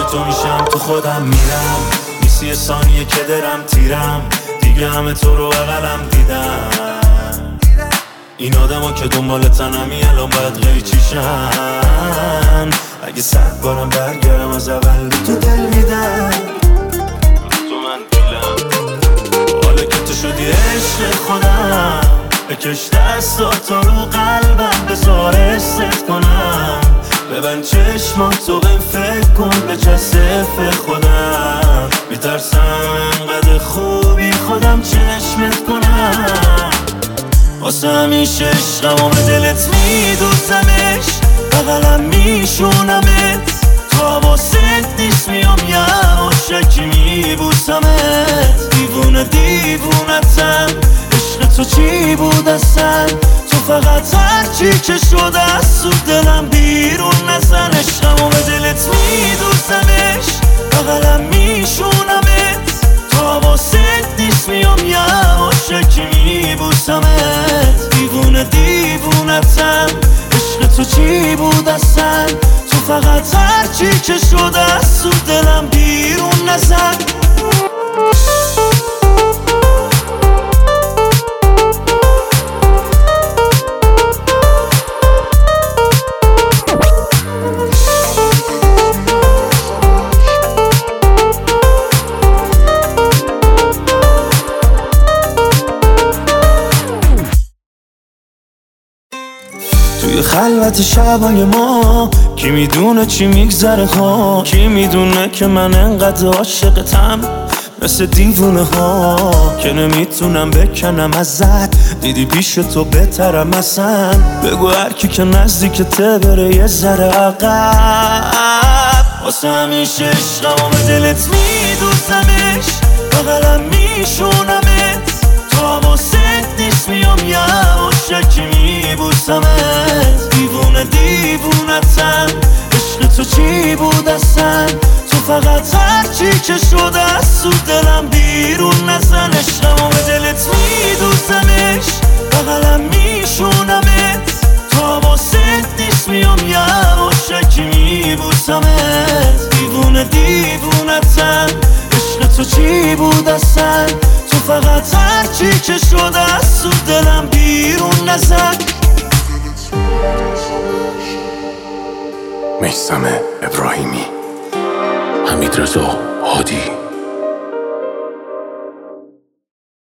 تو میشم تو خودم میرم، نیستی یه ثانیه که درم تیرم، دیگه همه تو رو اقلم دیدم. این آدم که دنبال تنمی الان باید قیچیشن، اگه 100 بارم برگردم از اول تو دل میدم. تو من دیلم حالا که تو شدی عشق خودم، بکش دستاتو رو قلبم بذار حست کنم، ببند چشماتو بهم فکر کن به چسف خودم، میترسم انقدر خوبی خودم چشمت کنم. واسه همیشه عشقم و به دلت میدوزمش، بغلم میشونمت، تو حواست نیست میام یه عاشقی میبوسمت. دیوونه دیوونتم، عشق تو چی بود اصلا، تو فقط هرچی که شده از تو دلم بیرون نزن. عشقم و به دلت میدوزمش، بغلم میشونمت، تو حواست نیست میام یه عاشقی میبوسمت. دیوونه دیوونتم، عشق تو چی بود اصلا، تو فقط هرچی که شده از تو دلم بیرون نزن. توی خلوت شبای ما کی میدونه چی میگذره ها، کی میدونه که من انقدر عاشقتم مثل دیوونه ها، که نمیتونم بکنم ازت، دیدی پیش تو بهترم اصلا. بگو هر کی که نزدیکته بره یه ذره عقب. واسه همیشه عشقم و به دلت میدوزمش، بغلم میشونمت، تو حواست نیست میام یه عاشقی میبوسمت. دیوونه دیوونتم، عشق تو چی بود اصلا، تو فقط هرچی که شده از تو دلم بیرون نزن. عشقم و به دلت میدوزمش، بغلم میشونمت، تو حواست نیست میام یه عاشقی میبوسمت. دیوونه دیوونتم، عشق تو چی بود اصلا، تو فقط هرچی که شده از تو دلم بیرون نزن. میثم ابراهیمی، حمیدرضا هادی.